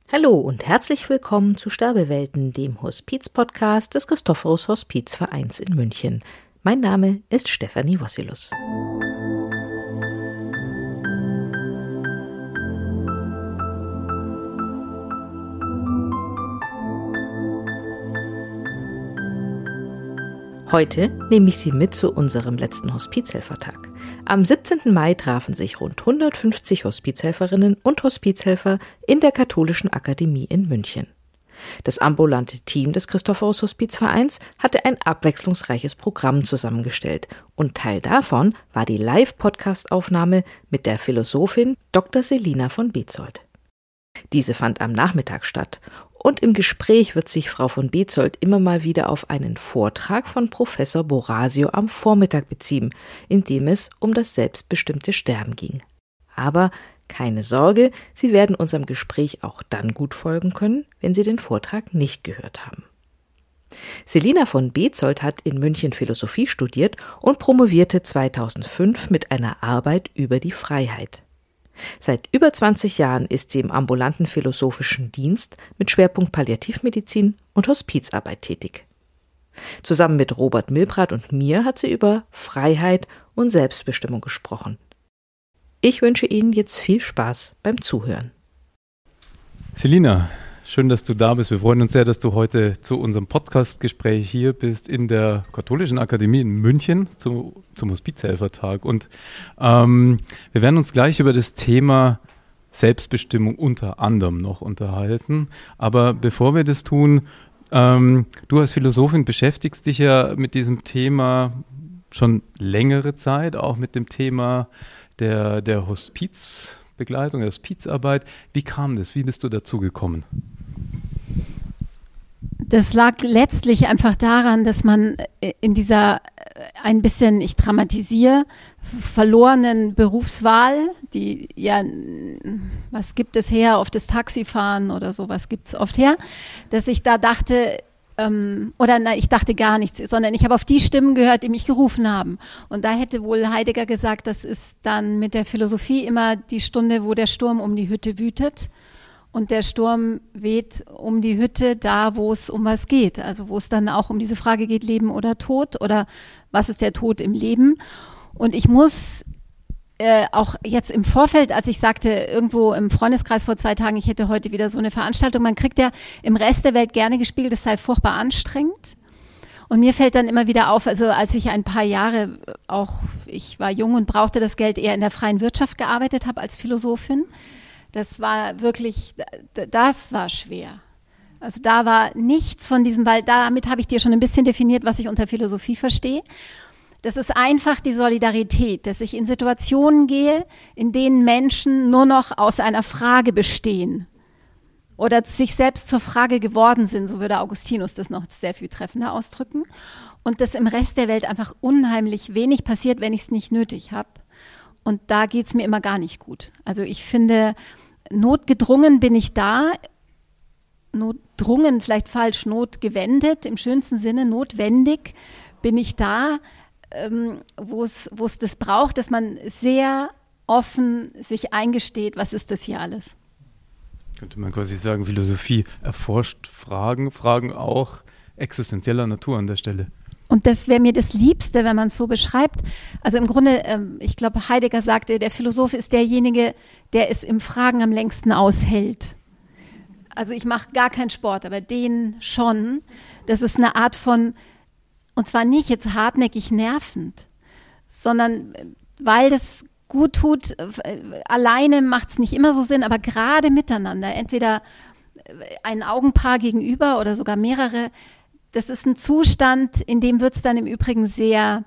Hallo und herzlich willkommen zu Sterbewelten, dem Hospiz-Podcast des Christophorus Hospizvereins in München. Mein Name ist Stefanie Wossilus. Heute nehme ich Sie mit zu unserem letzten Hospizhelfertag. Am 17. Mai trafen sich rund 150 Hospizhelferinnen und Hospizhelfer in der Katholischen Akademie in München. Das ambulante Team des Christophorus Hospizvereins hatte ein abwechslungsreiches Programm zusammengestellt und Teil davon war die Live-Podcast-Aufnahme mit der Philosophin Dr. Selina von Bezold. Diese fand am Nachmittag statt. Und im Gespräch wird sich Frau von Bezold immer mal wieder auf einen Vortrag von Professor Borasio am Vormittag beziehen, in dem es um das selbstbestimmte Sterben ging. Aber keine Sorge, Sie werden unserem Gespräch auch dann gut folgen können, wenn Sie den Vortrag nicht gehört haben. Selina von Bezold hat in München Philosophie studiert und promovierte 2005 mit einer Arbeit über die Freiheit. Seit über 20 Jahren ist sie im ambulanten philosophischen Dienst mit Schwerpunkt Palliativmedizin und Hospizarbeit tätig. Zusammen mit Robert Milbrat und mir hat sie über Freiheit und Selbstbestimmung gesprochen. Ich wünsche Ihnen jetzt viel Spaß beim Zuhören. Selina, schön, dass du da bist. Wir freuen uns sehr, dass du heute zu unserem Podcast-Gespräch hier bist in der Katholischen Akademie in München zum Hospizhelfertag. Und wir werden uns gleich über das Thema Selbstbestimmung unter anderem noch unterhalten. Aber bevor wir das tun, du als Philosophin beschäftigst dich ja mit diesem Thema schon längere Zeit, auch mit dem Thema der Hospizbegleitung, der Hospizarbeit. Wie kam das? Wie bist du dazu gekommen? Das lag letztlich einfach daran, dass man in dieser ein bisschen, ich dramatisiere, verlorenen Berufswahl, die ja, was gibt es her, auf das Taxifahren oder sowas gibt es oft her, dass ich da dachte, ich dachte gar nichts, sondern ich habe auf die Stimmen gehört, die mich gerufen haben. Und da hätte wohl Heidegger gesagt, das ist dann mit der Philosophie immer die Stunde, wo der Sturm um die Hütte wütet. Und der Sturm weht um die Hütte da, wo es um was geht. Also wo es dann auch um diese Frage geht, Leben oder Tod oder was ist der Tod im Leben. Und ich muss auch jetzt im Vorfeld, als ich sagte, irgendwo im Freundeskreis vor 2 Tagen, ich hätte heute wieder so eine Veranstaltung, man kriegt ja im Rest der Welt gerne gespiegelt, es sei furchtbar anstrengend. Und mir fällt dann immer wieder auf, also als ich ein paar Jahre ich war jung und brauchte das Geld, eher in der freien Wirtschaft gearbeitet habe als Philosophin, das war wirklich, das war schwer. Also da war nichts von diesem, weil damit habe ich dir schon ein bisschen definiert, was ich unter Philosophie verstehe. Das ist einfach die Solidarität, dass ich in Situationen gehe, in denen Menschen nur noch aus einer Frage bestehen oder sich selbst zur Frage geworden sind, so würde Augustinus das noch sehr viel treffender ausdrücken. Und dass im Rest der Welt einfach unheimlich wenig passiert, wenn ich es nicht nötig habe. Und da geht es mir immer gar nicht gut. Also ich finde, notgedrungen bin ich da, notdrungen vielleicht falsch, notgewendet, im schönsten Sinne, notwendig bin ich da, wo es das braucht, dass man sehr offen sich eingesteht, was ist das hier alles. Könnte man quasi sagen, Philosophie erforscht Fragen auch existenzieller Natur an der Stelle. Und das wäre mir das Liebste, wenn man es so beschreibt. Also im Grunde, ich glaube, Heidegger sagte, der Philosoph ist derjenige, der es im Fragen am längsten aushält. Also ich mache gar keinen Sport, aber den schon. Das ist eine Art von, und zwar nicht jetzt hartnäckig nervend, sondern weil das gut tut, alleine macht es nicht immer so Sinn, aber gerade miteinander, entweder ein Augenpaar gegenüber oder sogar mehrere, das ist ein Zustand, in dem wird es dann im Übrigen sehr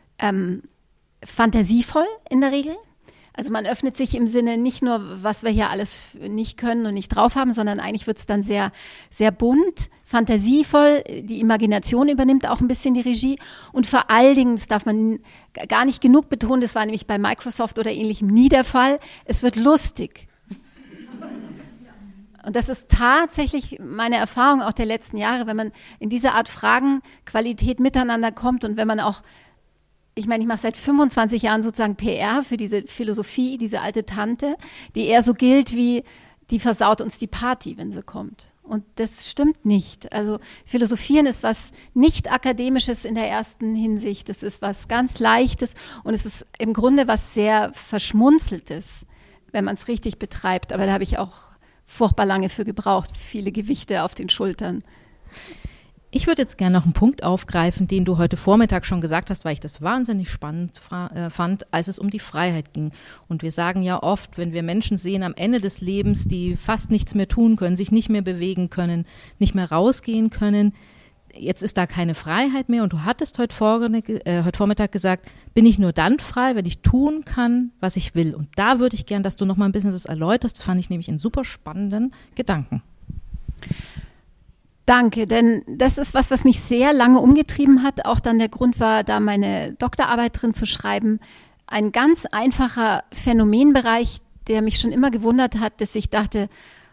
fantasievoll in der Regel. Also man öffnet sich im Sinne nicht nur, was wir hier alles nicht können und nicht drauf haben, sondern eigentlich wird es dann sehr, sehr bunt, fantasievoll. Die Imagination übernimmt auch ein bisschen die Regie. Und vor allen Dingen, das darf man gar nicht genug betonen, das war nämlich bei Microsoft oder ähnlichem nie der Fall, es wird lustig. Und das ist tatsächlich meine Erfahrung auch der letzten Jahre, wenn man in diese Art Fragenqualität miteinander kommt und wenn man auch, ich meine, ich mache seit 25 Jahren sozusagen PR für diese Philosophie, diese alte Tante, die eher so gilt wie die versaut uns die Party, wenn sie kommt. Und das stimmt nicht. Also Philosophieren ist was nicht Akademisches in der ersten Hinsicht. Es ist was ganz Leichtes und es ist im Grunde was sehr Verschmunzeltes, wenn man es richtig betreibt. Aber da habe ich auch furchtbar lange für gebraucht, viele Gewichte auf den Schultern. Ich würde jetzt gerne noch einen Punkt aufgreifen, den du heute Vormittag schon gesagt hast, weil ich das wahnsinnig spannend fand, als es um die Freiheit ging. Und wir sagen ja oft, wenn wir Menschen sehen am Ende des Lebens, die fast nichts mehr tun können, sich nicht mehr bewegen können, nicht mehr rausgehen können, jetzt ist da keine Freiheit mehr. Und du hattest heute Vormittag gesagt, bin ich nur dann frei, wenn ich tun kann, was ich will. Und da würde ich gern, dass du noch mal ein bisschen das erläuterst. Das fand ich nämlich einen super spannenden Gedanken. Danke, denn das ist was mich sehr lange umgetrieben hat. Auch dann der Grund war, da meine Doktorarbeit drin zu schreiben. Ein ganz einfacher Phänomenbereich, der mich schon immer gewundert hat, dass ich dachte,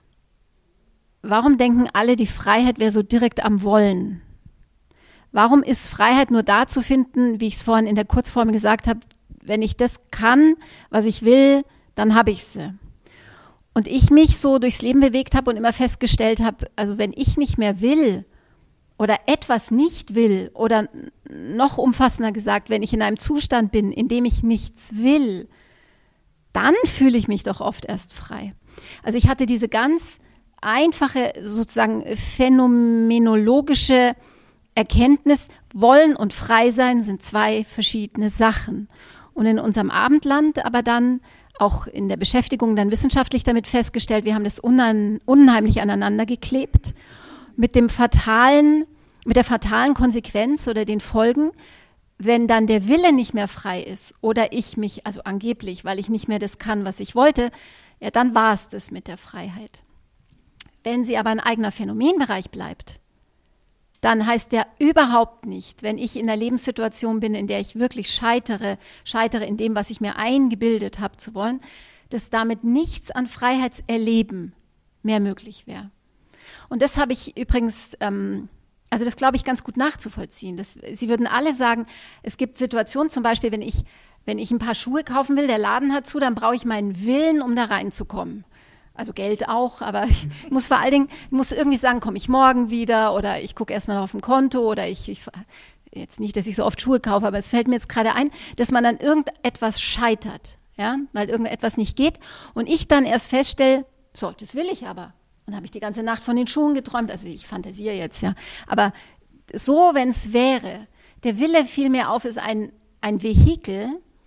warum denken alle, die Freiheit wäre so direkt am Wollen? Warum ist Freiheit nur da zu finden, wie ich es vorhin in der Kurzform gesagt habe, wenn ich das kann, was ich will, dann habe ich sie. Und ich mich so durchs Leben bewegt habe und immer festgestellt habe, also wenn ich nicht mehr will oder etwas nicht will oder noch umfassender gesagt, wenn ich in einem Zustand bin, in dem ich nichts will, dann fühle ich mich doch oft erst frei. Also ich hatte diese ganz einfache, sozusagen phänomenologische Erkenntnis, Wollen und Freisein sind zwei verschiedene Sachen. Und in unserem Abendland aber dann auch in der Beschäftigung dann wissenschaftlich damit festgestellt, wir haben das unheimlich aneinander geklebt, mit der fatalen Konsequenz oder den Folgen, wenn dann der Wille nicht mehr frei ist oder ich mich, also angeblich, weil ich nicht mehr das kann, was ich wollte, ja, dann war es das mit der Freiheit. Wenn sie aber ein eigener Phänomenbereich bleibt, dann heißt der überhaupt nicht, wenn ich in einer Lebenssituation bin, in der ich wirklich scheitere in dem, was ich mir eingebildet habe zu wollen, dass damit nichts an Freiheitserleben mehr möglich wäre. Und das habe ich übrigens, also das glaube ich ganz gut nachzuvollziehen. Sie würden alle sagen, es gibt Situationen, zum Beispiel, wenn ich ein paar Schuhe kaufen will, der Laden hat zu, dann brauche ich meinen Willen, um da reinzukommen. Also Geld auch, aber ich muss vor allen Dingen, irgendwie sagen, komme ich morgen wieder oder ich gucke erstmal auf dem Konto oder ich jetzt nicht, dass ich so oft Schuhe kaufe, aber es fällt mir jetzt gerade ein, dass man an irgendetwas scheitert, ja, weil irgendetwas nicht geht und ich dann erst feststelle, so, das will ich aber. Und habe ich die ganze Nacht von den Schuhen geträumt, also ich fantasiere jetzt, ja, aber so, wenn es wäre, der Wille fiel mir auf, ist ein Vehikel,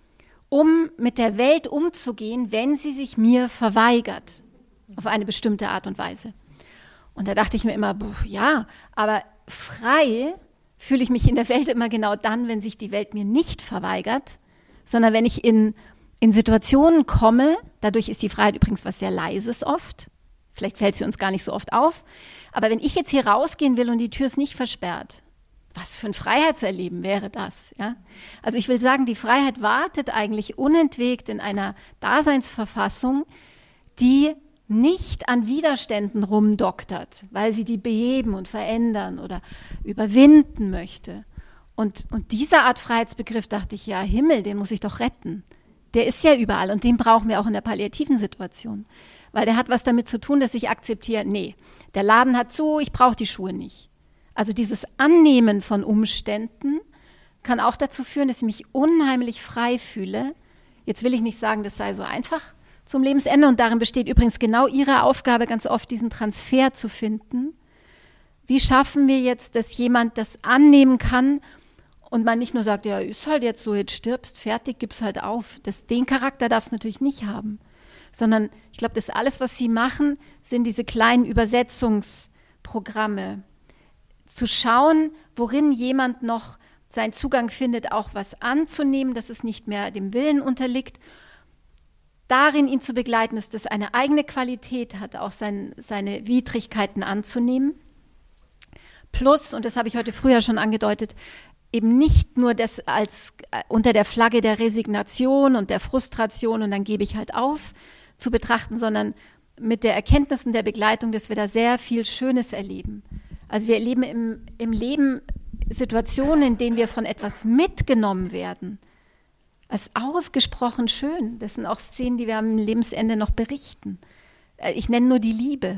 um mit der Welt umzugehen, wenn sie sich mir verweigert. Auf eine bestimmte Art und Weise. Und da dachte ich mir immer, ja, aber frei fühle ich mich in der Welt immer genau dann, wenn sich die Welt mir nicht verweigert, sondern wenn ich in Situationen komme, dadurch ist die Freiheit übrigens was sehr Leises oft, vielleicht fällt sie uns gar nicht so oft auf, aber wenn ich jetzt hier rausgehen will und die Tür ist nicht versperrt, was für ein Freiheitserleben wäre das? Ja? Also ich will sagen, die Freiheit wartet eigentlich unentwegt in einer Daseinsverfassung, die nicht an Widerständen rumdoktert, weil sie die beheben und verändern oder überwinden möchte. Und dieser Art Freiheitsbegriff dachte ich, ja Himmel, den muss ich doch retten. Der ist ja überall und den brauchen wir auch in der palliativen Situation. Weil der hat was damit zu tun, dass ich akzeptiere, nee, der Laden hat zu, ich brauche die Schuhe nicht. Also dieses Annehmen von Umständen kann auch dazu führen, dass ich mich unheimlich frei fühle. Jetzt will ich nicht sagen, das sei so einfach zum Lebensende und darin besteht übrigens genau Ihre Aufgabe, ganz oft diesen Transfer zu finden. Wie schaffen wir jetzt, dass jemand das annehmen kann und man nicht nur sagt, ja, ist halt jetzt so, jetzt stirbst, fertig, gib's halt auf. Den Charakter darf es natürlich nicht haben, sondern ich glaube, das alles, was Sie machen, sind diese kleinen Übersetzungsprogramme. Zu schauen, worin jemand noch seinen Zugang findet, auch was anzunehmen, dass es nicht mehr dem Willen unterliegt. Darin ihn zu begleiten, dass das eine eigene Qualität hat, auch seine Widrigkeiten anzunehmen. Plus, und das habe ich heute früher schon angedeutet, eben nicht nur das als unter der Flagge der Resignation und der Frustration und dann gebe ich halt auf zu betrachten, sondern mit der Erkenntnis und der Begleitung, dass wir da sehr viel Schönes erleben. Also wir erleben im Leben Situationen, in denen wir von etwas mitgenommen werden, als ausgesprochen schön. Das sind auch Szenen, die wir am Lebensende noch berichten. Ich nenne nur die Liebe.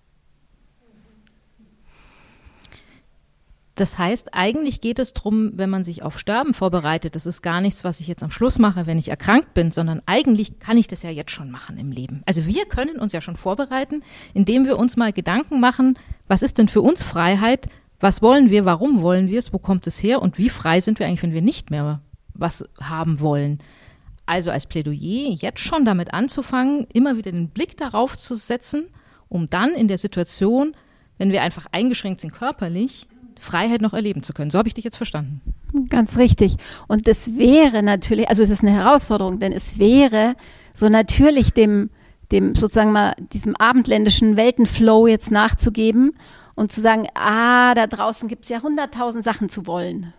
Das heißt, eigentlich geht es darum, wenn man sich auf Sterben vorbereitet, das ist gar nichts, was ich jetzt am Schluss mache, wenn ich erkrankt bin, sondern eigentlich kann ich das ja jetzt schon machen im Leben. Also wir können uns ja schon vorbereiten, indem wir uns mal Gedanken machen, was ist denn für uns Freiheit, was wollen wir, warum wollen wir es, wo kommt es her und wie frei sind wir eigentlich, wenn wir nicht mehr was haben wollen. Also als Plädoyer jetzt schon damit anzufangen, immer wieder den Blick darauf zu setzen, um dann in der Situation, wenn wir einfach eingeschränkt sind körperlich, Freiheit noch erleben zu können. So habe ich dich jetzt verstanden. Ganz richtig. Und das wäre natürlich, also es ist eine Herausforderung, denn es wäre so natürlich dem sozusagen mal diesem abendländischen Weltenflow jetzt nachzugeben und zu sagen, da draußen gibt es ja 100.000 Sachen zu wollen.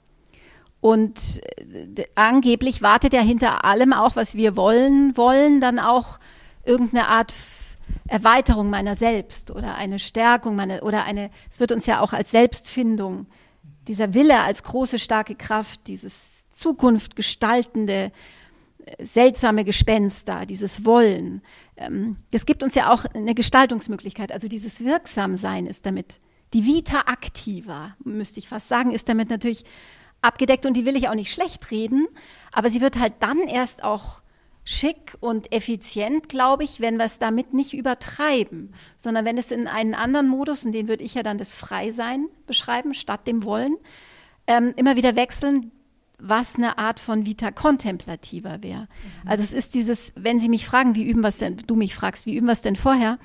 Und angeblich wartet ja hinter allem auch, was wir wollen, dann auch irgendeine Art Erweiterung meiner selbst oder eine Stärkung es wird uns ja auch als Selbstfindung, dieser Wille als große, starke Kraft, dieses Zukunft gestaltende, seltsame Gespenst da, dieses Wollen, das gibt uns ja auch eine Gestaltungsmöglichkeit, also dieses Wirksamsein ist damit, die Vita activa, müsste ich fast sagen, ist damit natürlich abgedeckt und die will ich auch nicht schlecht reden, aber sie wird halt dann erst auch schick und effizient, glaube ich, wenn wir es damit nicht übertreiben, sondern wenn es in einen anderen Modus, und den würde ich ja dann das Freisein beschreiben, statt dem Wollen, immer wieder wechseln, was eine Art von Vita contemplativer wäre. Also es ist dieses, wenn Sie mich fragen, wie üben wir es denn, du mich fragst, wie üben wir es denn vorher,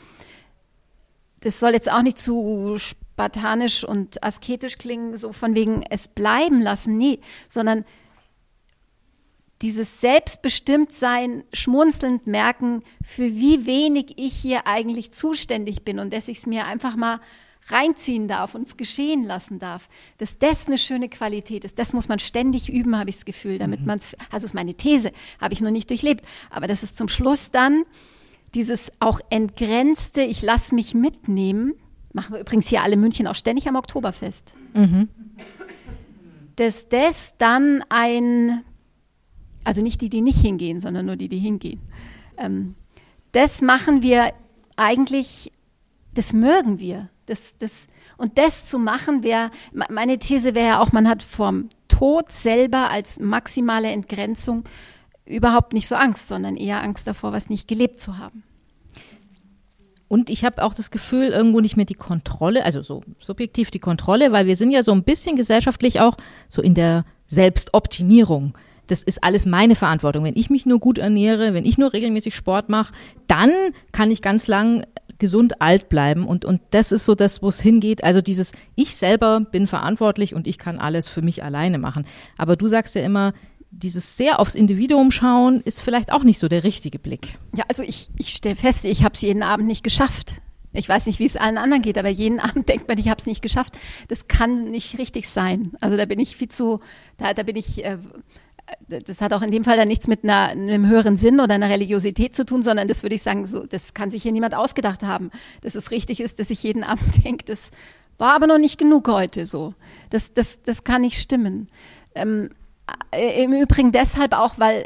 das soll jetzt auch nicht zu spartanisch und asketisch klingen, so von wegen es bleiben lassen, nee, sondern dieses Selbstbestimmtsein, schmunzelnd merken, für wie wenig ich hier eigentlich zuständig bin und dass ich es mir einfach mal reinziehen darf und es geschehen lassen darf, dass das eine schöne Qualität ist. Das muss man ständig üben, habe ich das Gefühl, damit man es, also ist meine These, habe ich noch nicht durchlebt, aber das ist zum Schluss dann dieses auch entgrenzte, ich lasse mich mitnehmen, machen wir übrigens hier alle München auch ständig am Oktoberfest, dass das dann also nicht die nicht hingehen, sondern nur die hingehen. Das machen wir eigentlich, das mögen wir. Und das zu machen wäre, meine These wäre ja auch, man hat vorm Tod selber als maximale Entgrenzung überhaupt nicht so Angst, sondern eher Angst davor, was nicht gelebt zu haben. Und ich habe auch das Gefühl, irgendwo nicht mehr die Kontrolle, also so subjektiv die Kontrolle, weil wir sind ja so ein bisschen gesellschaftlich auch so in der Selbstoptimierung. Das ist alles meine Verantwortung. Wenn ich mich nur gut ernähre, wenn ich nur regelmäßig Sport mache, dann kann ich ganz lang gesund alt bleiben. Und das ist so das, wo es hingeht. Also dieses, ich selber bin verantwortlich und ich kann alles für mich alleine machen. Aber du sagst ja immer, dieses sehr aufs Individuum schauen ist vielleicht auch nicht so der richtige Blick. Ja, also ich stelle fest, ich habe es jeden Abend nicht geschafft. Ich weiß nicht, wie es allen anderen geht, aber jeden Abend denkt man, ich habe es nicht geschafft. Das kann nicht richtig sein. Also da bin ich das hat auch in dem Fall dann nichts mit einem höheren Sinn oder einer Religiosität zu tun, sondern das würde ich sagen, so, das kann sich hier niemand ausgedacht haben. Dass es richtig ist, dass ich jeden Abend denke, das war aber noch nicht genug heute so. Das kann nicht stimmen. Im Übrigen deshalb auch, weil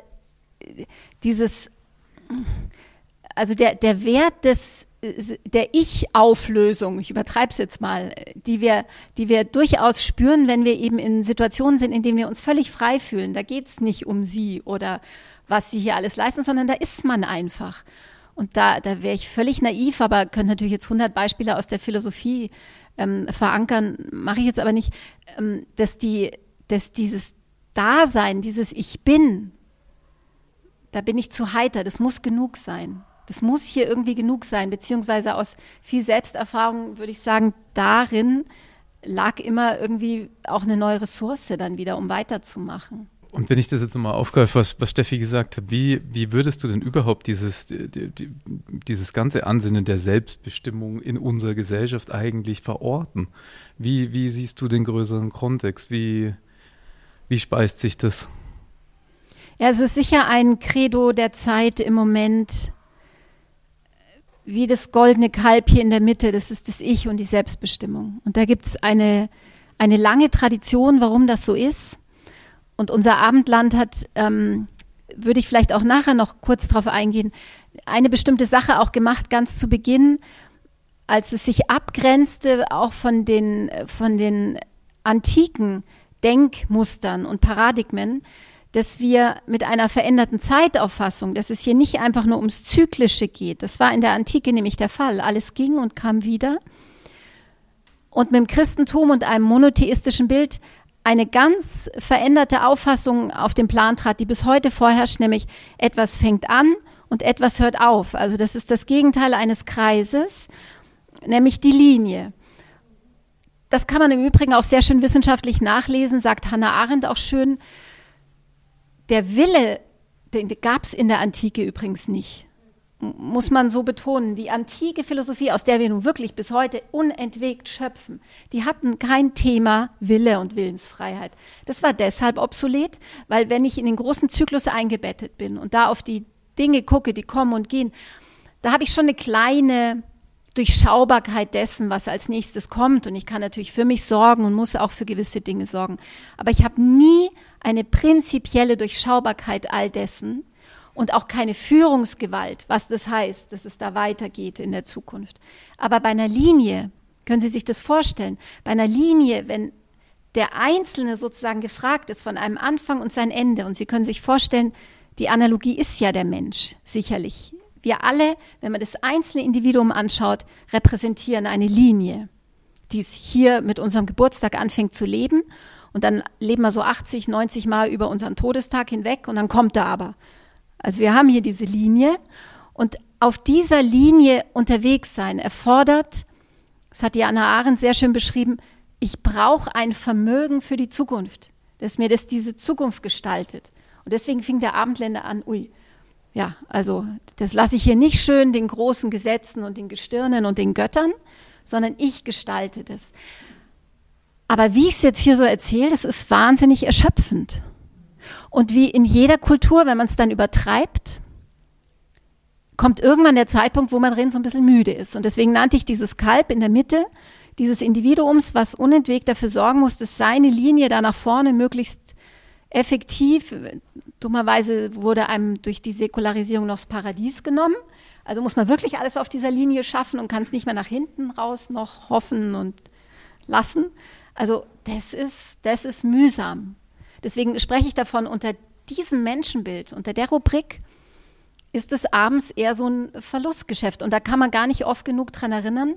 also der Wert der Ich-Auflösung, ich übertreibe es jetzt mal, die wir durchaus spüren, wenn wir eben in Situationen sind, in denen wir uns völlig frei fühlen. Da geht es nicht um sie oder was sie hier alles leisten, sondern da ist man einfach. Und da wäre ich völlig naiv, aber könnte natürlich jetzt 100 Beispiele aus der Philosophie verankern, mache ich jetzt aber nicht, dass dieses Dasein, dieses Ich bin, da bin ich zu heiter, das muss genug sein. Das muss hier irgendwie genug sein, beziehungsweise aus viel Selbsterfahrung würde ich sagen, darin lag immer irgendwie auch eine neue Ressource dann wieder, um weiterzumachen. Und wenn ich das jetzt nochmal aufgreife, was Steffi gesagt hat, wie würdest du denn überhaupt dieses ganze Ansinnen der Selbstbestimmung in unserer Gesellschaft eigentlich verorten? Wie siehst du den größeren Kontext? Wie speist sich das? Ja, es ist sicher ein Credo der Zeit im Moment, wie das goldene Kalb hier in der Mitte, das ist das Ich und die Selbstbestimmung. Und da gibt es eine lange Tradition, warum das so ist. Und unser Abendland hat würde ich vielleicht auch nachher noch kurz drauf eingehen, eine bestimmte Sache auch gemacht, ganz zu Beginn, als es sich abgrenzte, auch von den antiken Denkmustern und Paradigmen, dass wir mit einer veränderten Zeitauffassung, dass es hier nicht einfach nur ums Zyklische geht. Das war in der Antike nämlich der Fall. Alles ging und kam wieder. Und mit dem Christentum und einem monotheistischen Bild eine ganz veränderte Auffassung auf den Plan trat, die bis heute vorherrscht, nämlich etwas fängt an und etwas hört auf. Also das ist das Gegenteil eines Kreises, nämlich die Linie. Das kann man im Übrigen auch sehr schön wissenschaftlich nachlesen, sagt Hannah Arendt auch schön. Der Wille, den gab es in der Antike übrigens nicht, muss man so betonen. Die antike Philosophie, aus der wir nun wirklich bis heute unentwegt schöpfen, die hatten kein Thema Wille und Willensfreiheit. Das war deshalb obsolet, weil wenn ich in den großen Zyklus eingebettet bin und da auf die Dinge gucke, die kommen und gehen, da habe ich schon eine kleine Durchschaubarkeit dessen, was als nächstes kommt. Und ich kann natürlich für mich sorgen und muss auch für gewisse Dinge sorgen. Aber ich habe nie eine prinzipielle Durchschaubarkeit all dessen und auch keine Führungsgewalt, was das heißt, dass es da weitergeht in der Zukunft. Aber bei einer Linie, können Sie sich das vorstellen, bei einer Linie, wenn der Einzelne sozusagen gefragt ist von einem Anfang und sein Ende, und Sie können sich vorstellen, die Analogie ist ja der Mensch, sicherlich. Wir alle, wenn man das einzelne Individuum anschaut, repräsentieren eine Linie, die es hier mit unserem Geburtstag anfängt zu leben. Und dann leben wir so 80, 90 Mal über unseren Todestag hinweg und dann kommt er aber. Also wir haben hier diese Linie und auf dieser Linie unterwegs sein erfordert, das hat die Hannah Arendt sehr schön beschrieben, ich brauche ein Vermögen für die Zukunft, dass mir das diese Zukunft gestaltet. Und deswegen fing der Abendländer an, ja, also das lasse ich hier nicht schön den großen Gesetzen und den Gestirnen und den Göttern, sondern ich gestalte das. Aber wie ich es jetzt hier so erzähle, das ist wahnsinnig erschöpfend. Und wie in jeder Kultur, wenn man es dann übertreibt, kommt irgendwann der Zeitpunkt, wo man drin so ein bisschen müde ist. Und deswegen nannte ich dieses Kalb in der Mitte dieses Individuums, was unentwegt dafür sorgen muss, dass seine Linie da nach vorne möglichst effektiv, dummerweise wurde einem durch die Säkularisierung noch das Paradies genommen. Also muss man wirklich alles auf dieser Linie schaffen und kann es nicht mehr nach hinten raus noch hoffen und lassen. Also das ist mühsam. Deswegen spreche ich davon, unter diesem Menschenbild, unter der Rubrik, ist es abends eher so ein Verlustgeschäft. Und da kann man gar nicht oft genug dran erinnern,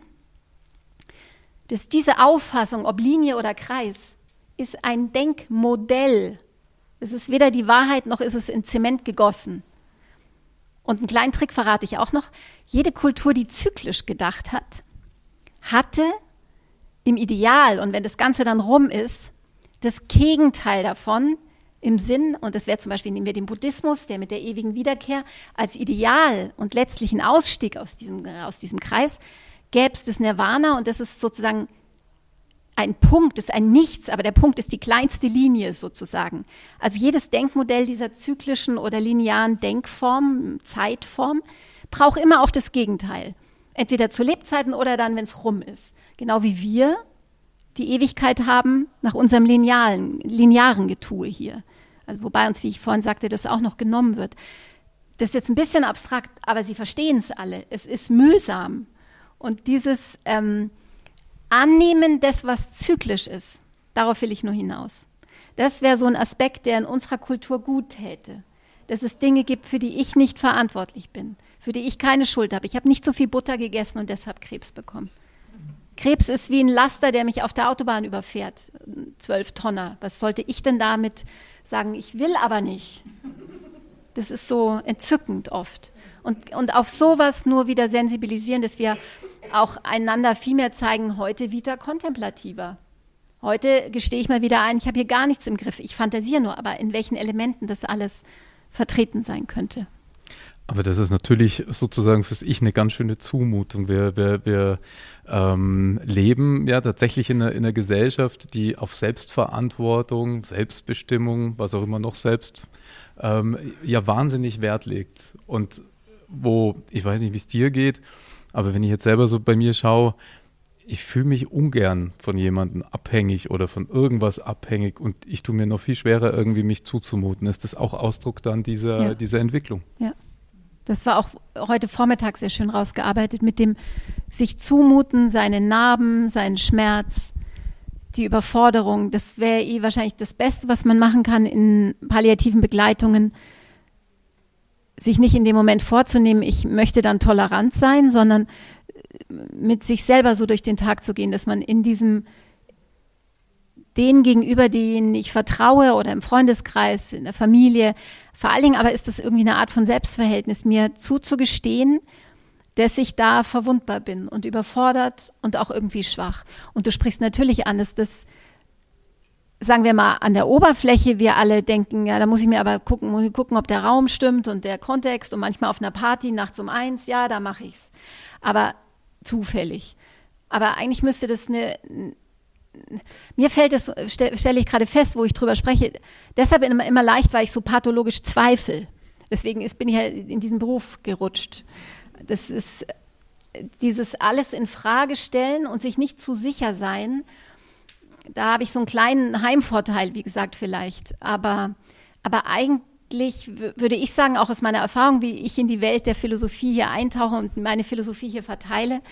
dass diese Auffassung, ob Linie oder Kreis, ist ein Denkmodell. Es ist weder die Wahrheit, noch ist es in Zement gegossen. Und einen kleinen Trick verrate ich auch noch. Jede Kultur, die zyklisch gedacht hat, hatte im Ideal, und wenn das Ganze dann rum ist, das Gegenteil davon im Sinn, und das wäre zum Beispiel, nehmen wir den Buddhismus, der mit der ewigen Wiederkehr als Ideal und letztlich ein Ausstieg aus diesem Kreis, gäbe es das Nirvana, und das ist sozusagen ein Punkt, das ist ein Nichts, aber der Punkt ist die kleinste Linie sozusagen. Also jedes Denkmodell dieser zyklischen oder linearen Denkform, Zeitform, braucht immer auch das Gegenteil. Entweder zu Lebzeiten oder dann, wenn es rum ist. Genau wie wir die Ewigkeit haben nach unserem linearen Getue hier. Also wobei uns, wie ich vorhin sagte, das auch noch genommen wird. Das ist jetzt ein bisschen abstrakt, aber Sie verstehen es alle. Es ist mühsam. Und dieses Annehmen des, was zyklisch ist, darauf will ich nur hinaus. Das wäre so ein Aspekt, der in unserer Kultur gut täte. Dass es Dinge gibt, für die ich nicht verantwortlich bin, für die ich keine Schuld habe. Ich habe nicht so viel Butter gegessen und deshalb Krebs bekommen. Krebs ist wie ein Laster, der mich auf der Autobahn überfährt, 12 Tonner. Was sollte ich denn damit sagen? Ich will aber nicht. Das ist so entzückend oft. Und auf sowas nur wieder sensibilisieren, dass wir auch einander viel mehr zeigen, heute vita contemplativer. Heute gestehe ich mal wieder ein, ich habe hier gar nichts im Griff. Ich fantasiere nur, aber in welchen Elementen das alles vertreten sein könnte. Aber das ist natürlich sozusagen fürs Ich eine ganz schöne Zumutung. Wir leben ja tatsächlich in einer Gesellschaft, die auf Selbstverantwortung, Selbstbestimmung, was auch immer noch selbst, ja wahnsinnig Wert legt. Und wo, ich weiß nicht, wie es dir geht, aber wenn ich jetzt selber so bei mir schaue, ich fühle mich ungern von jemandem abhängig oder von irgendwas abhängig und ich tue mir noch viel schwerer, irgendwie mich zuzumuten. Ist das auch Ausdruck dann dieser Entwicklung? Ja, das war auch heute Vormittag sehr schön rausgearbeitet mit dem sich zumuten, seine Narben, seinen Schmerz, die Überforderung. Das wäre wahrscheinlich das Beste, was man machen kann in palliativen Begleitungen, sich nicht in dem Moment vorzunehmen, ich möchte dann tolerant sein, sondern mit sich selber so durch den Tag zu gehen, dass man in diesem, denen gegenüber, denen ich vertraue oder im Freundeskreis, in der Familie, vor allen Dingen aber ist das irgendwie eine Art von Selbstverhältnis, mir zuzugestehen, dass ich da verwundbar bin und überfordert und auch irgendwie schwach. Und du sprichst natürlich an, dass das, sagen wir mal, an der Oberfläche wir alle denken, ja, da muss ich gucken, ob der Raum stimmt und der Kontext und manchmal auf einer Party nachts um 1, ja, da mache ich's. Aber zufällig. Aber eigentlich müsste das mir fällt es, stelle ich gerade fest, wo ich drüber spreche, deshalb immer leicht, weil ich so pathologisch zweifle. Deswegen bin ich ja in diesen Beruf gerutscht. Das ist dieses alles in Frage stellen und sich nicht zu sicher sein. Da habe ich so einen kleinen Heimvorteil, wie gesagt, vielleicht. Aber eigentlich würde ich sagen, auch aus meiner Erfahrung, wie ich in die Welt der Philosophie hier eintauche und meine Philosophie hier verteile,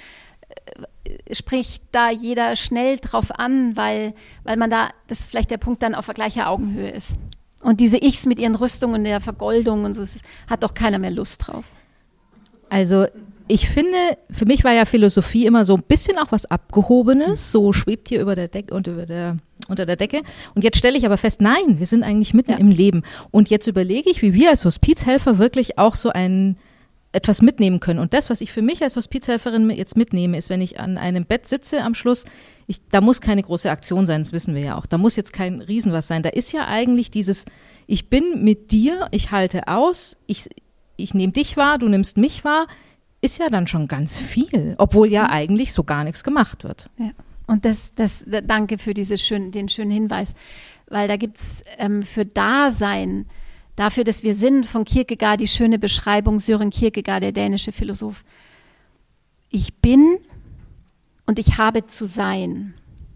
spricht da jeder schnell drauf an, weil man da, das ist vielleicht der Punkt, dann auf gleicher Augenhöhe ist. Und diese Ichs mit ihren Rüstungen, der Vergoldung und so, hat doch keiner mehr Lust drauf. Also ich finde, für mich war ja Philosophie immer so ein bisschen auch was Abgehobenes, so schwebt hier über der Decke und unter der Decke. Und jetzt stelle ich aber fest, nein, wir sind eigentlich mitten im Leben. Und jetzt überlege ich, wie wir als Hospizhelfer wirklich auch so etwas mitnehmen können. Und das, was ich für mich als Hospizhelferin jetzt mitnehme, ist, wenn ich an einem Bett sitze am Schluss, da muss keine große Aktion sein, das wissen wir ja auch. Da muss jetzt kein Riesenwas sein. Da ist ja eigentlich dieses, ich bin mit dir, ich halte aus, ich nehme dich wahr, du nimmst mich wahr, ist ja dann schon ganz viel, obwohl ja eigentlich so gar nichts gemacht wird. Ja. Und danke für den schönen Hinweis, weil da gibt's für Dasein, dafür, dass wir sind, von Kierkegaard die schöne Beschreibung, Søren Kierkegaard, der dänische Philosoph. Ich bin und ich habe zu sein.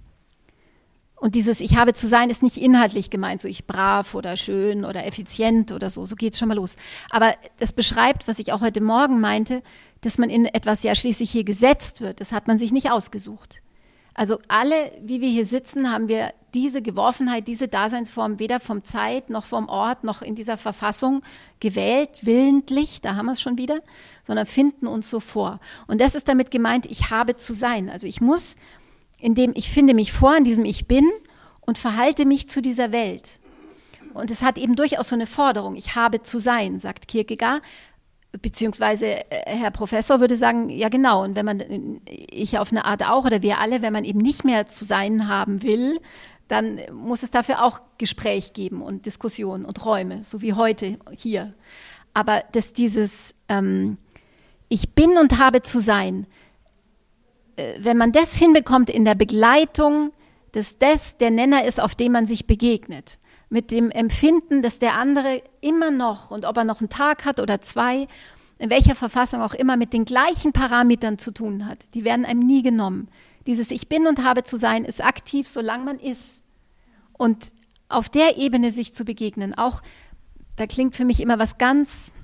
Und dieses Ich habe zu sein ist nicht inhaltlich gemeint, so ich brav oder schön oder effizient oder so geht's schon mal los. Aber das beschreibt, was ich auch heute Morgen meinte, dass man in etwas ja schließlich hier gesetzt wird. Das hat man sich nicht ausgesucht. Also alle, wie wir hier sitzen, haben wir diese Geworfenheit, diese Daseinsform weder vom Zeit noch vom Ort noch in dieser Verfassung gewählt, willentlich, da haben wir es schon wieder, sondern finden uns so vor. Und das ist damit gemeint, ich habe zu sein. Also ich muss, indem ich finde mich vor in diesem Ich bin und verhalte mich zu dieser Welt. Und es hat eben durchaus so eine Forderung, ich habe zu sein, sagt Kierkegaard, beziehungsweise Herr Professor würde sagen, ja genau, und wenn man, ich auf eine Art auch, oder wir alle, wenn man eben nicht mehr zu sein haben will, dann muss es dafür auch Gespräch geben und Diskussion und Räume, so wie heute hier. Aber dass dieses Ich bin und habe zu sein, wenn man das hinbekommt in der Begleitung, dass das der Nenner ist, auf dem man sich begegnet, mit dem Empfinden, dass der andere immer noch, und ob er noch einen Tag hat oder zwei, in welcher Verfassung auch immer, mit den gleichen Parametern zu tun hat. Die werden einem nie genommen. Dieses Ich bin und habe zu sein ist aktiv, solange man ist. Und auf der Ebene sich zu begegnen, auch, da klingt für mich immer was ganz,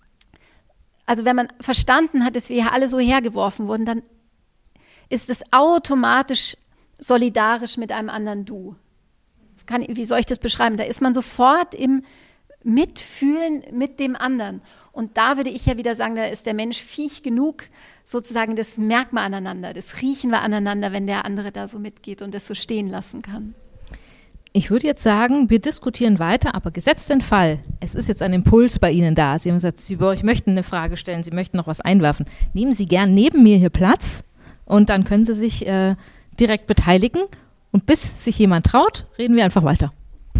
also wenn man verstanden hat, dass wir hier alle so hergeworfen wurden, dann ist es automatisch solidarisch mit einem anderen Du. Wie soll ich das beschreiben? Da ist man sofort im Mitfühlen mit dem anderen. Und da würde ich ja wieder sagen, da ist der Mensch Viech genug, sozusagen, das merkt man aneinander, das riechen wir aneinander, wenn der andere da so mitgeht und das so stehen lassen kann. Ich würde jetzt sagen, wir diskutieren weiter, aber gesetzt den Fall, es ist jetzt ein Impuls bei Ihnen da. Sie haben gesagt, Sie möchten eine Frage stellen, Sie möchten noch was einwerfen. Nehmen Sie gern neben mir hier Platz und dann können Sie sich direkt beteiligen. Und bis sich jemand traut, reden wir einfach weiter.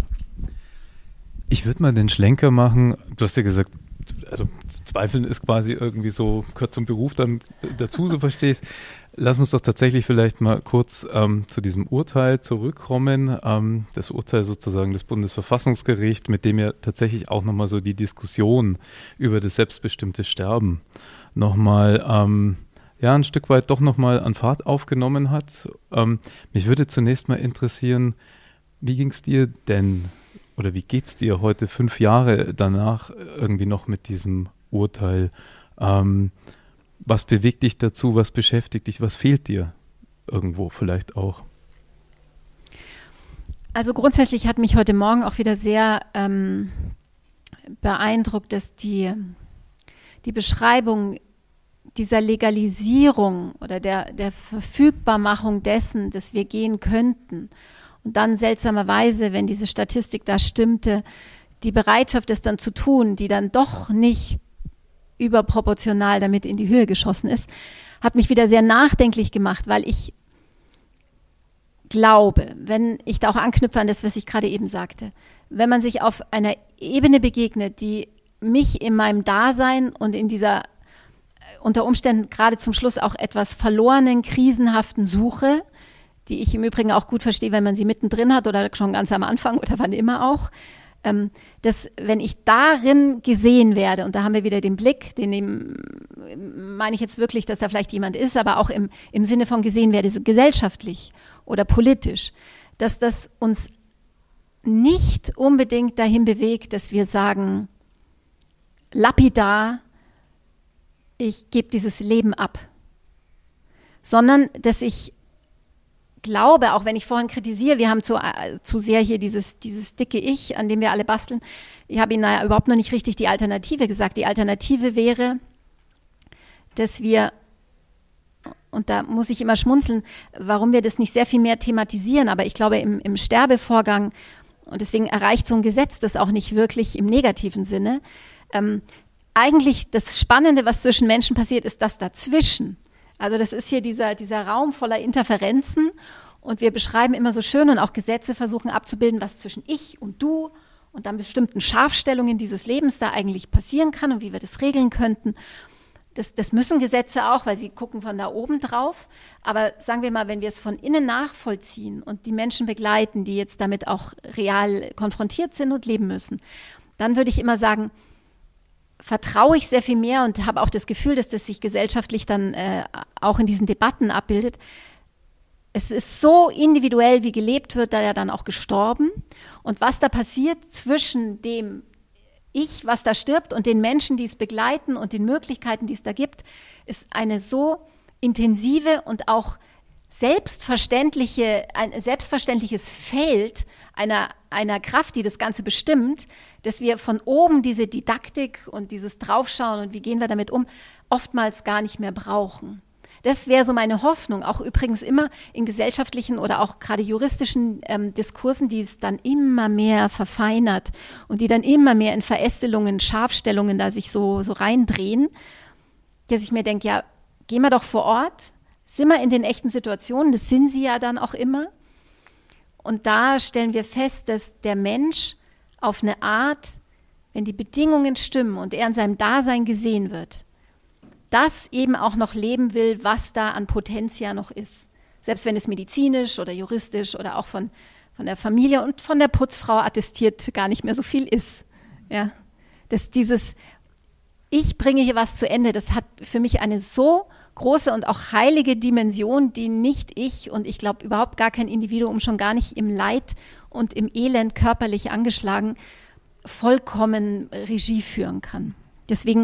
Ich würde mal den Schlenker machen. Du hast ja gesagt, also Zweifeln ist quasi irgendwie so, gehört zum Beruf dann dazu, so verstehe ich es. Lass uns doch tatsächlich vielleicht mal kurz zu diesem Urteil zurückkommen. Das Urteil sozusagen des Bundesverfassungsgerichts, mit dem ja tatsächlich auch nochmal so die Diskussion über das selbstbestimmte Sterben nochmal ja ein Stück weit doch nochmal an Fahrt aufgenommen hat. Mich würde zunächst mal interessieren, wie ging es dir denn oder wie geht es dir heute 5 Jahre danach irgendwie noch mit diesem Urteil? Was bewegt dich dazu? Was beschäftigt dich? Was fehlt dir irgendwo vielleicht auch? Also grundsätzlich hat mich heute Morgen auch wieder sehr beeindruckt, dass die Beschreibung dieser Legalisierung oder der Verfügbarmachung dessen, dass wir gehen könnten und dann seltsamerweise, wenn diese Statistik da stimmte, die Bereitschaft, es dann zu tun, die dann doch nicht überproportional damit in die Höhe geschossen ist, hat mich wieder sehr nachdenklich gemacht, weil ich glaube, wenn ich da auch anknüpfe an das, was ich gerade eben sagte, wenn man sich auf einer Ebene begegnet, die mich in meinem Dasein und in dieser unter Umständen gerade zum Schluss auch etwas verlorenen, krisenhaften Suche, die ich im Übrigen auch gut verstehe, wenn man sie mittendrin hat oder schon ganz am Anfang oder wann immer auch, dass wenn ich darin gesehen werde, und da haben wir wieder den Blick, meine ich jetzt wirklich, dass da vielleicht jemand ist, aber auch im Sinne von gesehen werde, gesellschaftlich oder politisch, dass das uns nicht unbedingt dahin bewegt, dass wir sagen, lapidar, ich gebe dieses Leben ab, sondern dass ich glaube, auch wenn ich vorhin kritisiere, wir haben zu sehr hier dieses dicke Ich, an dem wir alle basteln. Ich habe Ihnen überhaupt noch nicht richtig die Alternative gesagt. Die Alternative wäre, dass wir, und da muss ich immer schmunzeln, warum wir das nicht sehr viel mehr thematisieren, aber ich glaube im Sterbevorgang, und deswegen erreicht so ein Gesetz das auch nicht wirklich im negativen Sinne, eigentlich das Spannende, was zwischen Menschen passiert, ist das dazwischen. Also das ist hier dieser Raum voller Interferenzen und wir beschreiben immer so schön und auch Gesetze versuchen abzubilden, was zwischen ich und du und dann bestimmten Scharfstellungen dieses Lebens da eigentlich passieren kann und wie wir das regeln könnten. Das müssen Gesetze auch, weil sie gucken von da oben drauf. Aber sagen wir mal, wenn wir es von innen nachvollziehen und die Menschen begleiten, die jetzt damit auch real konfrontiert sind und leben müssen, dann würde ich immer sagen, vertraue ich sehr viel mehr und habe auch das Gefühl, dass das sich gesellschaftlich dann auch in diesen Debatten abbildet. Es ist so individuell, wie gelebt wird, da ja dann auch gestorben. Und was da passiert zwischen dem Ich, was da stirbt, und den Menschen, die es begleiten und den Möglichkeiten, die es da gibt, ist eine so intensive und auch ein selbstverständliches Feld einer Kraft, die das Ganze bestimmt, dass wir von oben diese Didaktik und dieses Draufschauen und wie gehen wir damit um, oftmals gar nicht mehr brauchen. Das wäre so meine Hoffnung, auch übrigens immer in gesellschaftlichen oder auch gerade juristischen Diskursen, die es dann immer mehr verfeinert und die dann immer mehr in Verästelungen, Scharfstellungen da sich so reindrehen, dass ich mir denke, ja, gehen wir doch vor Ort, sind wir in den echten Situationen, das sind sie ja dann auch immer. Und da stellen wir fest, dass der Mensch auf eine Art, wenn die Bedingungen stimmen und er in seinem Dasein gesehen wird, das eben auch noch leben will, was da an Potentia noch ist. Selbst wenn es medizinisch oder juristisch oder auch von der Familie und von der Putzfrau attestiert gar nicht mehr so viel ist. Ja, dass dieses Ich bringe hier was zu Ende, das hat für mich eine so große und auch heilige Dimension, die nicht ich und ich glaube überhaupt gar kein Individuum, schon gar nicht im Leid und im Elend körperlich angeschlagen, vollkommen Regie führen kann. Deswegen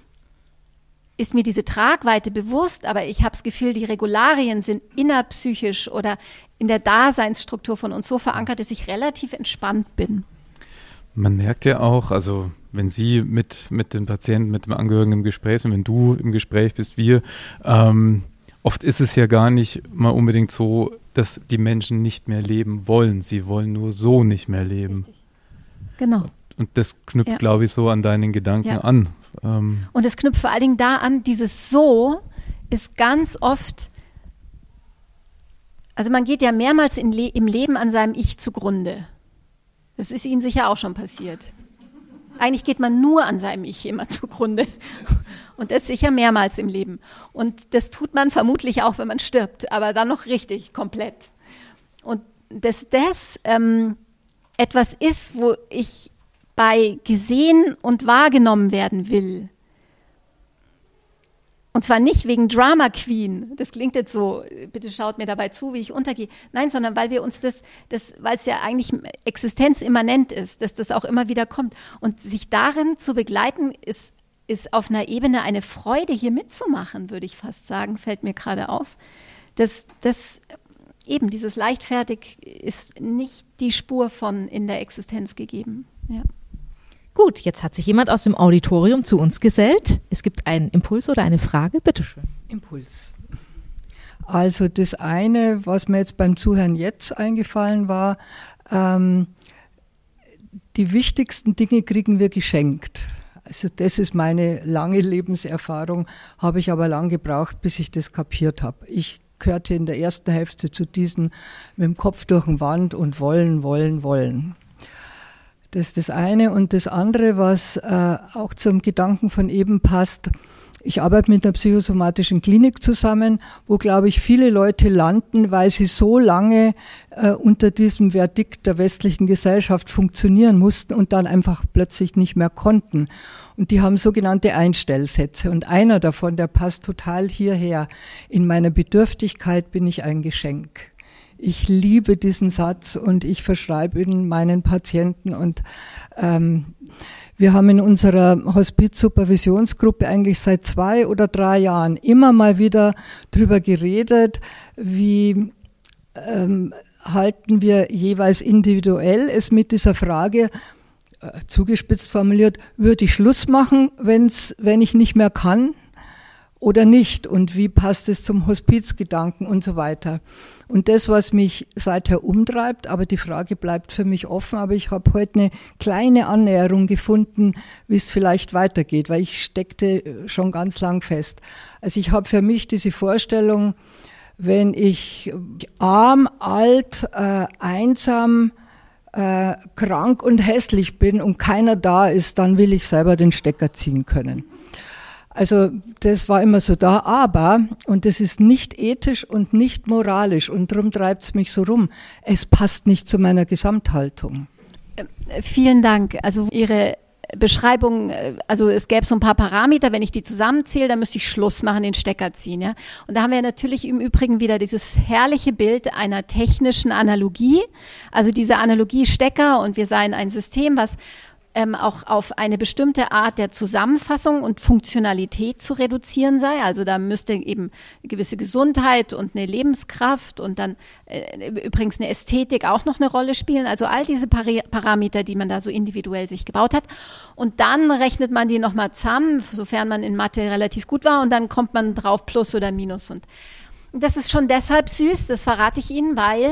ist mir diese Tragweite bewusst, aber ich habe das Gefühl, die Regularien sind innerpsychisch oder in der Daseinsstruktur von uns so verankert, dass ich relativ entspannt bin. Man merkt ja auch, also wenn Sie mit den Patienten, mit dem Angehörigen im Gespräch sind, wenn du im Gespräch bist, oft ist es ja gar nicht mal unbedingt so, dass die Menschen nicht mehr leben wollen. Sie wollen nur so nicht mehr leben. Richtig. Genau. Und das knüpft, glaube ich, so an deinen Gedanken an. Und es knüpft vor allen Dingen da an, dieses So ist ganz oft, also man geht ja mehrmals im Leben an seinem Ich zugrunde. Das ist Ihnen sicher auch schon passiert. Eigentlich geht man nur an seinem Ich immer zugrunde. Und das sicher mehrmals im Leben. Und das tut man vermutlich auch, wenn man stirbt, aber dann noch richtig, komplett. Und dass das etwas ist, wo ich bei gesehen und wahrgenommen werden will, Und zwar nicht wegen Drama Queen, das klingt jetzt so, bitte schaut mir dabei zu, wie ich untergehe. Nein, sondern weil wir uns weil es ja eigentlich existenzimmanent ist, dass das auch immer wieder kommt. Und sich darin zu begleiten, ist auf einer Ebene eine Freude, hier mitzumachen, würde ich fast sagen, fällt mir gerade auf. Das eben, dieses leichtfertig ist nicht die Spur von in der Existenz gegeben. Ja. Gut, jetzt hat sich jemand aus dem Auditorium zu uns gesellt. Es gibt einen Impuls oder eine Frage. Bitteschön. Impuls. Also das eine, was mir jetzt beim Zuhören jetzt eingefallen war, die wichtigsten Dinge kriegen wir geschenkt. Also das ist meine lange Lebenserfahrung, habe ich aber lang gebraucht, bis ich das kapiert habe. Ich gehörte in der ersten Hälfte zu diesen mit dem Kopf durch den Wand und wollen. Das ist das eine. Und das andere, was auch zum Gedanken von eben passt, ich arbeite mit einer psychosomatischen Klinik zusammen, wo, glaube ich, viele Leute landen, weil sie so lange unter diesem Verdikt der westlichen Gesellschaft funktionieren mussten und dann einfach plötzlich nicht mehr konnten. Und die haben sogenannte Einstellsätze. Und einer davon, der passt total hierher. In meiner Bedürftigkeit bin ich ein Geschenk. Ich liebe diesen Satz und ich verschreibe ihn meinen Patienten. Und wir haben in unserer Hospiz-Supervisionsgruppe eigentlich seit 2 oder 3 Jahren immer mal wieder drüber geredet, wie halten wir jeweils individuell es mit dieser Frage, zugespitzt formuliert, würde ich Schluss machen, wenn ich nicht mehr kann oder nicht? Und wie passt es zum Hospizgedanken und so weiter? Und das, was mich seither umtreibt, aber die Frage bleibt für mich offen, aber ich habe heute eine kleine Annäherung gefunden, wie es vielleicht weitergeht, weil ich steckte schon ganz lang fest. Also ich habe für mich diese Vorstellung, wenn ich arm, alt, einsam, krank und hässlich bin und keiner da ist, dann will ich selber den Stecker ziehen können. Also das war immer so da, aber, und das ist nicht ethisch und nicht moralisch und darum treibt es mich so rum, es passt nicht zu meiner Gesamthaltung. Vielen Dank. Also Ihre Beschreibung, also es gäbe so ein paar Parameter, wenn ich die zusammenzähle, dann müsste ich Schluss machen, den Stecker ziehen. Ja? Und da haben wir natürlich im Übrigen wieder dieses herrliche Bild einer technischen Analogie, also diese Analogie Stecker und wir seien ein System, was auch auf eine bestimmte Art der Zusammenfassung und Funktionalität zu reduzieren sei. Also da müsste eben eine gewisse Gesundheit und eine Lebenskraft und dann übrigens eine Ästhetik auch noch eine Rolle spielen. Also all diese Parameter, die man da so individuell sich gebaut hat. Und dann rechnet man die nochmal zusammen, sofern man in Mathe relativ gut war und dann kommt man drauf Plus oder Minus. Und das ist schon deshalb süß, das verrate ich Ihnen, weil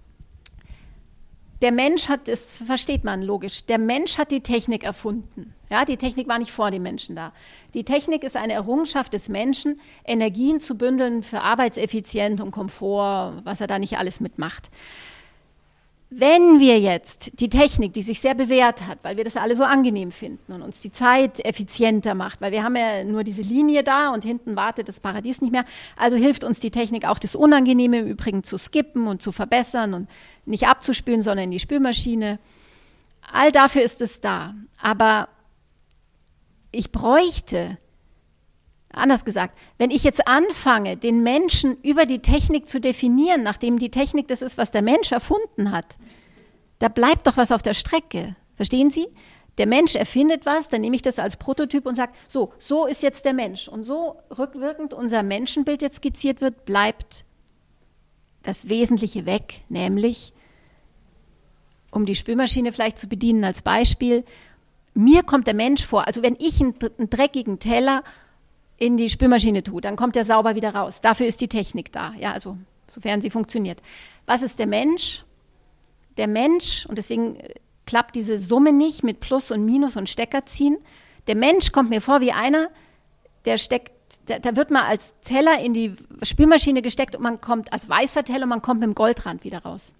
der Mensch hat, das versteht man logisch, der Mensch hat die Technik erfunden. Ja, die Technik war nicht vor dem Menschen da. Die Technik ist eine Errungenschaft des Menschen, Energien zu bündeln für Arbeitseffizienz und Komfort, was er da nicht alles mitmacht. Wenn wir jetzt die Technik, die sich sehr bewährt hat, weil wir das alle so angenehm finden und uns die Zeit effizienter macht, weil wir haben ja nur diese Linie da und hinten wartet das Paradies nicht mehr, also hilft uns die Technik auch das Unangenehme im Übrigen zu skippen und zu verbessern und nicht abzuspülen, sondern in die Spülmaschine. All dafür ist es da. Aber ich bräuchte, anders gesagt, wenn ich jetzt anfange, den Menschen über die Technik zu definieren, nachdem die Technik das ist, was der Mensch erfunden hat, da bleibt doch was auf der Strecke. Verstehen Sie? Der Mensch erfindet was, dann nehme ich das als Prototyp und sage, so ist jetzt der Mensch. Und so rückwirkend unser Menschenbild jetzt skizziert wird, bleibt das Wesentliche weg, nämlich, um die Spülmaschine vielleicht zu bedienen als Beispiel, mir kommt der Mensch vor, also wenn ich einen dreckigen Teller in die Spülmaschine tue, dann kommt der sauber wieder raus. Dafür ist die Technik da, ja, also sofern sie funktioniert. Was ist der Mensch? Der Mensch, und deswegen klappt diese Summe nicht mit Plus und Minus und Stecker ziehen. Der Mensch kommt mir vor wie einer, da wird mal als Teller in die Spülmaschine gesteckt und man kommt als weißer Teller und man kommt mit dem Goldrand wieder raus.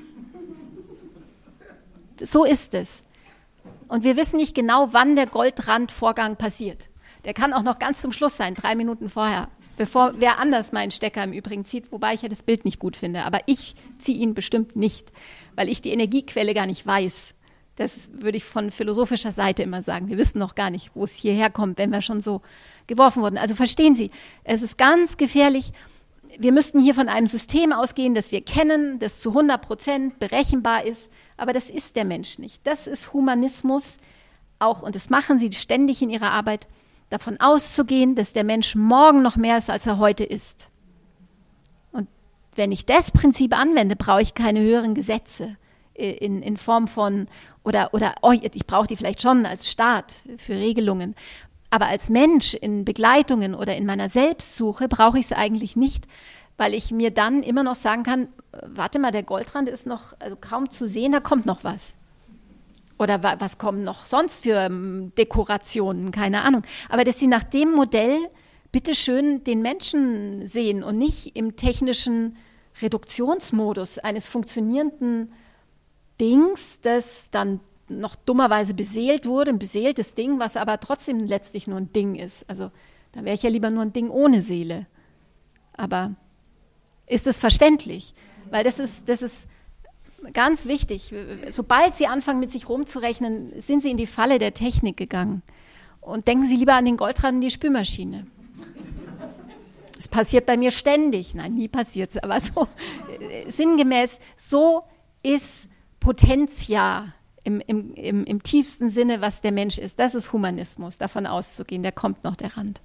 So ist es. Und wir wissen nicht genau, wann der Goldrandvorgang passiert. Der kann auch noch ganz zum Schluss sein, 3 Minuten vorher, bevor wer anders meinen Stecker im Übrigen zieht, wobei ich ja das Bild nicht gut finde. Aber ich ziehe ihn bestimmt nicht, weil ich die Energiequelle gar nicht weiß. Das würde ich von philosophischer Seite immer sagen. Wir wissen noch gar nicht, wo es hierher kommt, wenn wir schon so geworfen wurden. Also verstehen Sie, es ist ganz gefährlich. Wir müssten hier von einem System ausgehen, das wir kennen, das zu 100% berechenbar ist. Aber das ist der Mensch nicht. Das ist Humanismus auch, und das machen Sie ständig in Ihrer Arbeit, davon auszugehen, dass der Mensch morgen noch mehr ist, als er heute ist. Und wenn ich das Prinzip anwende, brauche ich keine höheren Gesetze in Form von, oder ich brauche die vielleicht schon als Staat für Regelungen, aber als Mensch in Begleitungen oder in meiner Selbstsuche brauche ich es eigentlich nicht, weil ich mir dann immer noch sagen kann, warte mal, der Goldrand ist noch kaum zu sehen, da kommt noch was. Oder was kommen noch sonst für Dekorationen, keine Ahnung. Aber dass Sie nach dem Modell bitteschön den Menschen sehen und nicht im technischen Reduktionsmodus eines funktionierenden Dings, das dann noch dummerweise beseelt wurde, ein beseeltes Ding, was aber trotzdem letztlich nur ein Ding ist. Also da wäre ich ja lieber nur ein Ding ohne Seele. Aber ist es verständlich? Weil das ist ganz wichtig. Sobald Sie anfangen, mit sich rumzurechnen, sind Sie in die Falle der Technik gegangen. Und denken Sie lieber an den Goldrand in die Spülmaschine. Es passiert bei mir ständig. Nein, nie passiert es, aber so sinngemäß, so ist Potentia im tiefsten Sinne, was der Mensch ist. Das ist Humanismus, davon auszugehen. Der kommt noch, der Rand.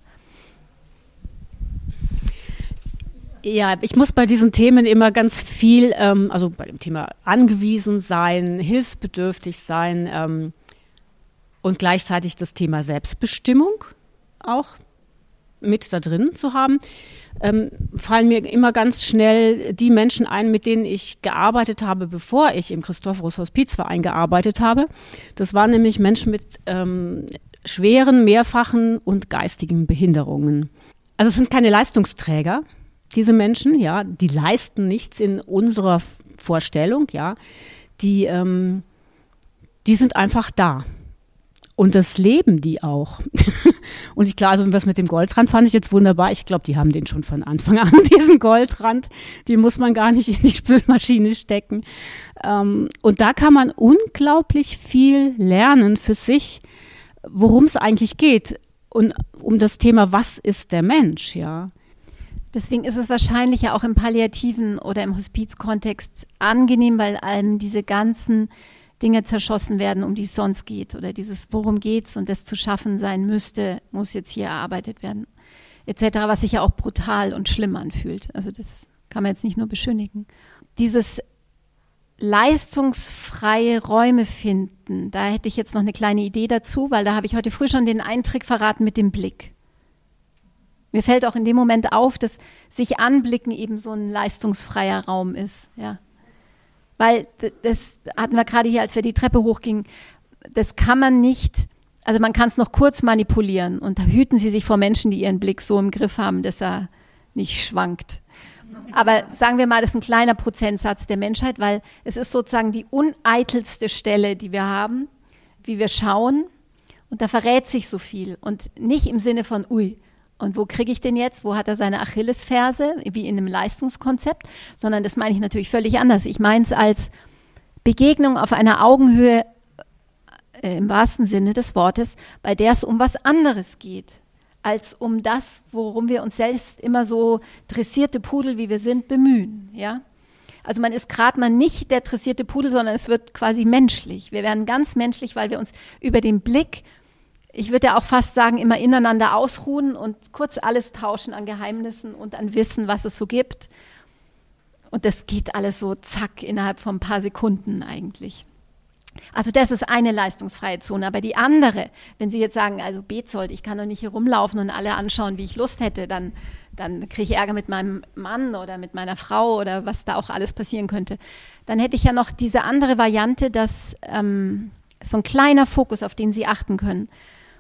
Ja, ich muss bei diesen Themen immer ganz viel, also bei dem Thema angewiesen sein, hilfsbedürftig sein und gleichzeitig das Thema Selbstbestimmung auch mit da drin zu haben, fallen mir immer ganz schnell die Menschen ein, mit denen ich gearbeitet habe, bevor ich im Christophorus Hospizverein gearbeitet habe. Das waren nämlich Menschen mit schweren, mehrfachen und geistigen Behinderungen. Also es sind keine Leistungsträger, diese Menschen, ja, die leisten nichts in unserer Vorstellung, ja, die sind einfach da. Und das leben die auch. Und klar, also was mit dem Goldrand fand ich jetzt wunderbar. Ich glaube, die haben den schon von Anfang an, diesen Goldrand. Den muss man gar nicht in die Spülmaschine stecken. Und da kann man unglaublich viel lernen für sich, worum es eigentlich geht. Und um das Thema, was ist der Mensch, ja. Deswegen ist es wahrscheinlich ja auch im palliativen oder im Hospizkontext angenehm, weil einem diese ganzen Dinge zerschossen werden, um die es sonst geht, oder dieses worum geht's und das zu schaffen sein müsste, muss jetzt hier erarbeitet werden, etc., was sich ja auch brutal und schlimm anfühlt. Also das kann man jetzt nicht nur beschönigen. Dieses leistungsfreie Räume finden, da hätte ich jetzt noch eine kleine Idee dazu, weil da habe ich heute früh schon den einen Trick verraten mit dem Blick. Mir fällt auch in dem Moment auf, dass sich anblicken eben so ein leistungsfreier Raum ist, ja. Weil das hatten wir gerade hier, als wir die Treppe hochgingen, das kann man nicht, also man kann es noch kurz manipulieren und da hüten Sie sich vor Menschen, die ihren Blick so im Griff haben, dass er nicht schwankt. Aber sagen wir mal, das ist ein kleiner Prozentsatz der Menschheit, weil es ist sozusagen die uneitelste Stelle, die wir haben, wie wir schauen, und da verrät sich so viel und nicht im Sinne von, ui, und wo kriege ich den jetzt? Wo hat er seine Achillesferse, wie in einem Leistungskonzept? Sondern das meine ich natürlich völlig anders. Ich meine es als Begegnung auf einer Augenhöhe, im wahrsten Sinne des Wortes, bei der es um was anderes geht, als um das, worum wir uns selbst immer so dressierte Pudel, wie wir sind, bemühen. Ja? Also man ist gerade mal nicht der dressierte Pudel, sondern es wird quasi menschlich. Wir werden ganz menschlich, weil wir uns über den Blick, ich würde ja auch fast sagen, immer ineinander ausruhen und kurz alles tauschen an Geheimnissen und an Wissen, was es so gibt. Und das geht alles so zack, innerhalb von ein paar Sekunden eigentlich. Also das ist eine leistungsfreie Zone. Aber die andere, wenn Sie jetzt sagen, also Bezold, ich kann doch nicht hier rumlaufen und alle anschauen, wie ich Lust hätte, dann kriege ich Ärger mit meinem Mann oder mit meiner Frau oder was da auch alles passieren könnte. Dann hätte ich ja noch diese andere Variante, dass so ein kleiner Fokus, auf den Sie achten können.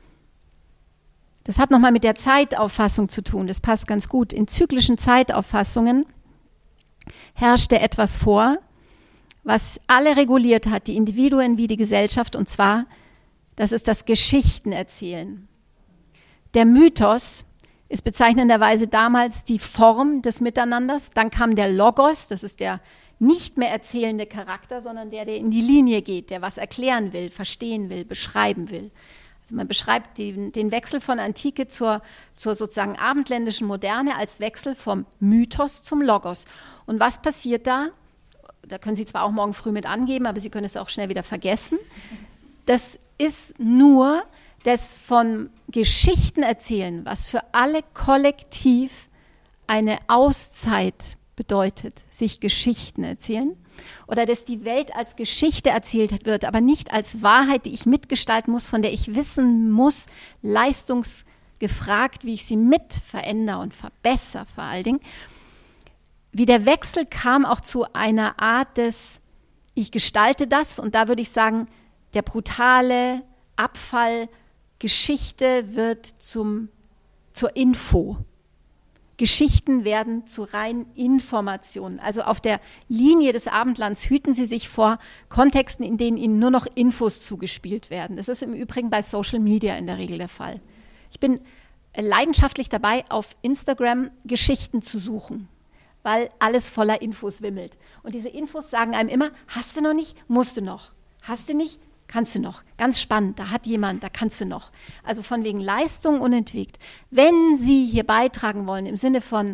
Das hat nochmal mit der Zeitauffassung zu tun. Das passt ganz gut. In zyklischen Zeitauffassungen herrschte etwas vor, was alle reguliert hat, die Individuen wie die Gesellschaft, und zwar, das ist das Geschichtenerzählen. Der Mythos ist bezeichnenderweise damals die Form des Miteinanders. Dann kam der Logos, das ist der nicht mehr erzählende Charakter, sondern der in die Linie geht, der was erklären will, verstehen will, beschreiben will. Also man beschreibt den Wechsel von Antike zur sozusagen abendländischen Moderne als Wechsel vom Mythos zum Logos. Und was passiert da? Da können Sie zwar auch morgen früh mit angeben, aber Sie können es auch schnell wieder vergessen. Das ist nur das von Geschichten erzählen, was für alle kollektiv eine Auszeit bedeutet, sich Geschichten erzählen. Oder dass die Welt als Geschichte erzählt wird, aber nicht als Wahrheit, die ich mitgestalten muss, von der ich wissen muss, leistungsgefragt, wie ich sie mit verändere und verbessere vor allen Dingen. Wie der Wechsel kam auch zu einer Art des, ich gestalte das, und da würde ich sagen, der brutale Abfall, Geschichte wird zur Info. Geschichten werden zu reinen Informationen. Also auf der Linie des Abendlands hüten Sie sich vor Kontexten, in denen Ihnen nur noch Infos zugespielt werden. Das ist im Übrigen bei Social Media in der Regel der Fall. Ich bin leidenschaftlich dabei, auf Instagram Geschichten zu suchen, weil alles voller Infos wimmelt. Und diese Infos sagen einem immer, hast du noch nicht, musst du noch. Hast du nicht, kannst du noch. Ganz spannend, da hat jemand, da kannst du noch. Also von wegen Leistung unentwegt. Wenn Sie hier beitragen wollen, im Sinne von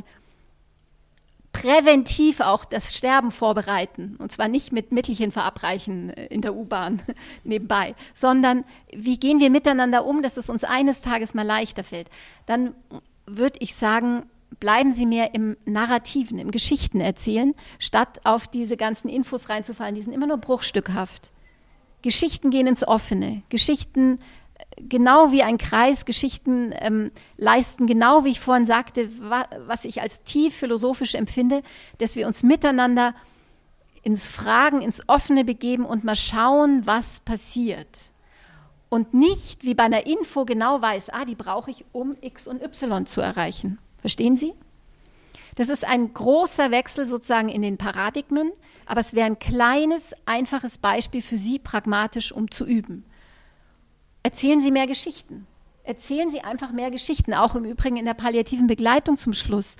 präventiv auch das Sterben vorbereiten, und zwar nicht mit Mittelchen verabreichen in der U-Bahn nebenbei, sondern wie gehen wir miteinander um, dass es uns eines Tages mal leichter fällt, dann würde ich sagen, bleiben Sie mehr im Narrativen, im Geschichtenerzählen, statt auf diese ganzen Infos reinzufallen, die sind immer nur bruchstückhaft. Geschichten gehen ins Offene. Geschichten, genau wie ein Kreis, Geschichten leisten, genau wie ich vorhin sagte, was ich als tief philosophisch empfinde, dass wir uns miteinander ins Fragen, ins Offene begeben und mal schauen, was passiert. Und nicht wie bei einer Info genau weiß, die brauche ich, um X und Y zu erreichen. Verstehen Sie? Das ist ein großer Wechsel sozusagen in den Paradigmen, aber es wäre ein kleines, einfaches Beispiel für Sie, pragmatisch, um zu üben. Erzählen Sie mehr Geschichten. Erzählen Sie einfach mehr Geschichten, auch im Übrigen in der palliativen Begleitung zum Schluss.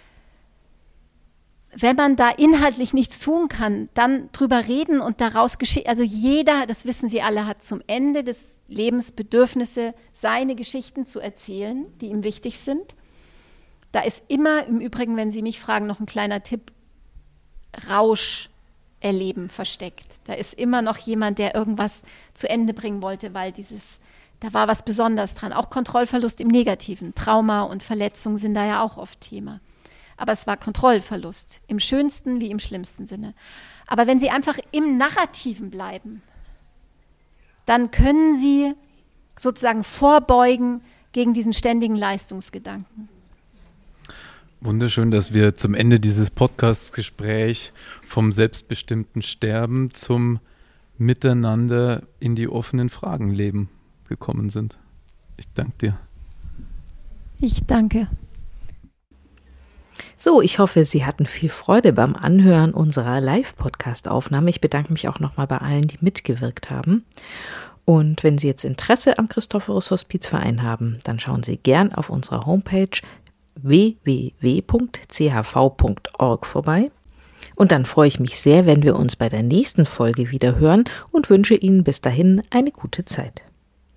Wenn man da inhaltlich nichts tun kann, dann drüber reden und daraus also jeder, das wissen Sie alle, hat zum Ende des Lebens Bedürfnisse, seine Geschichten zu erzählen, die ihm wichtig sind. Da ist immer, im Übrigen, wenn Sie mich fragen, noch ein kleiner Tipp, Rausch erleben versteckt. Da ist immer noch jemand, der irgendwas zu Ende bringen wollte, weil da war was Besonderes dran. Auch Kontrollverlust im Negativen. Trauma und Verletzung sind da ja auch oft Thema. Aber es war Kontrollverlust, im schönsten wie im schlimmsten Sinne. Aber wenn Sie einfach im Narrativen bleiben, dann können Sie sozusagen vorbeugen gegen diesen ständigen Leistungsgedanken. Wunderschön, dass wir zum Ende dieses Podcast-Gespräch vom selbstbestimmten Sterben zum Miteinander in die offenen Fragen leben gekommen sind. Ich danke dir. Ich danke. So, ich hoffe, Sie hatten viel Freude beim Anhören unserer Live-Podcast-Aufnahme. Ich bedanke mich auch nochmal bei allen, die mitgewirkt haben. Und wenn Sie jetzt Interesse am Christophorus Hospizverein haben, dann schauen Sie gern auf unserer Homepage www.chv.org vorbei. Und dann freue ich mich sehr, wenn wir uns bei der nächsten Folge wieder hören und wünsche Ihnen bis dahin eine gute Zeit.